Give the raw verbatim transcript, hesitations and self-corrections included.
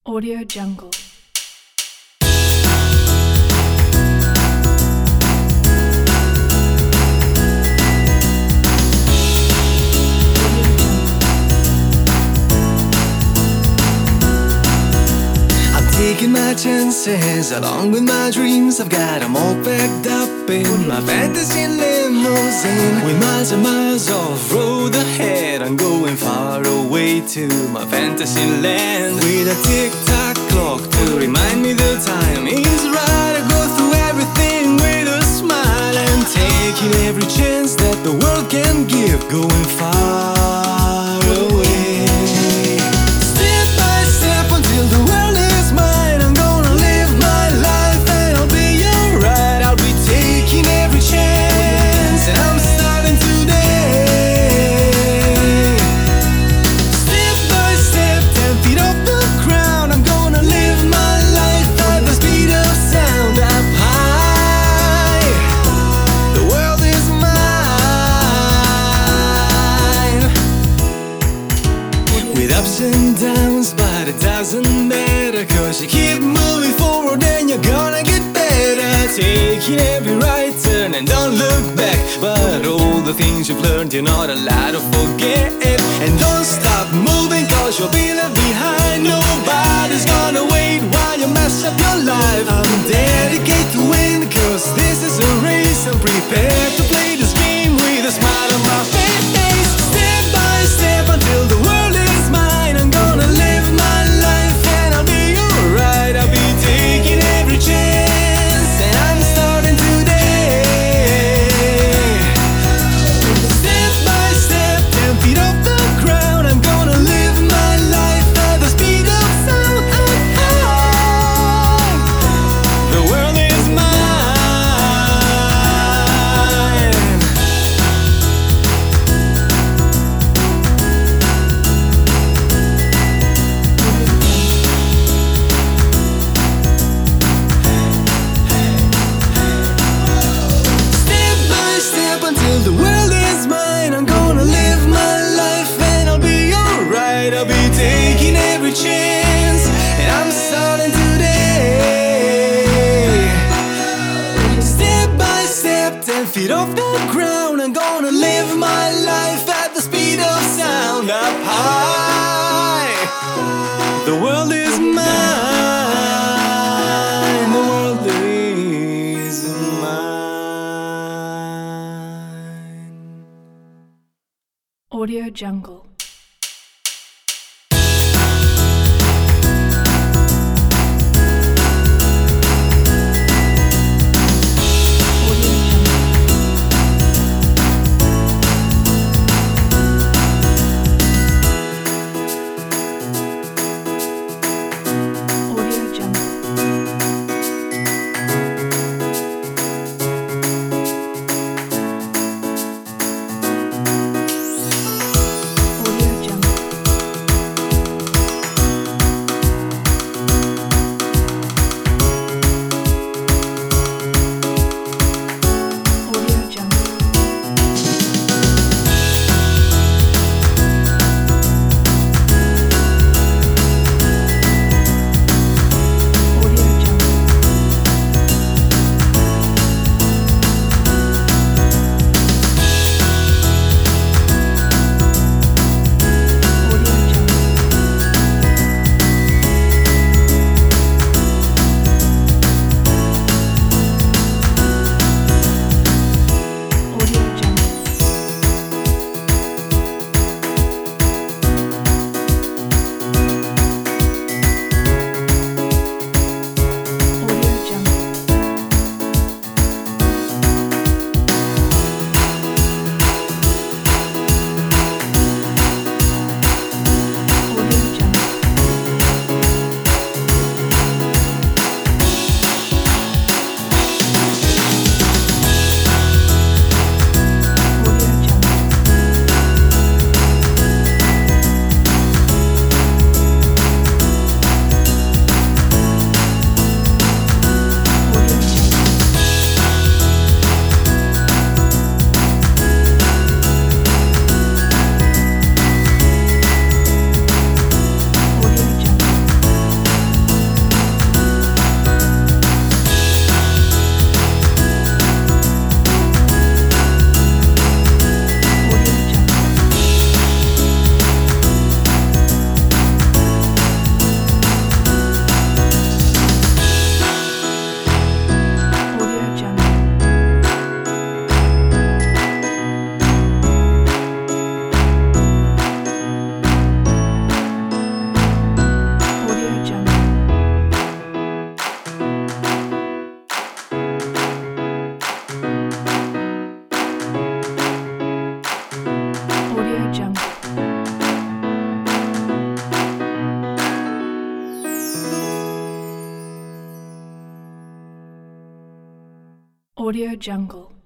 Audio Jungle. Taking my chances along with my dreams. I've got them all packed up in my fantasy limousine. With miles and miles of road ahead, I'm going far away to my fantasy land. With a tick-tock clock to remind me the time is right. I go through everything with a smile and taking every chance that the world can give. Going far away, step by step until the world is ups and downs, but it doesn't matter, cause you keep moving forward and you're gonna get better. Taking every right turn and don't look back, but all the things you've learned you're not allowed to forget. And don't stop moving, cause you'll be left behind. Nobody's gonna wait while you mess up your life. I'm dedicated to win, cause this is a race. I'm prepared to play this game with a smile on my face. Step by step until the world is mine. I'm gonna live my life and I'll be alright. I'll be taking every chance and I'm starting today. Step by step, ten feet off the ground. I'm gonna live my life at the speed of sound. The world is mine. Until the world is mine, I'm gonna live my life and I'll be alright. I'll be taking every chance and I'm starting today. Step by step, ten feet off the ground. I'm gonna live my life at the speed of sound. Up high, the world is mine. The world is mine. Audio Jungle. Audio Jungle.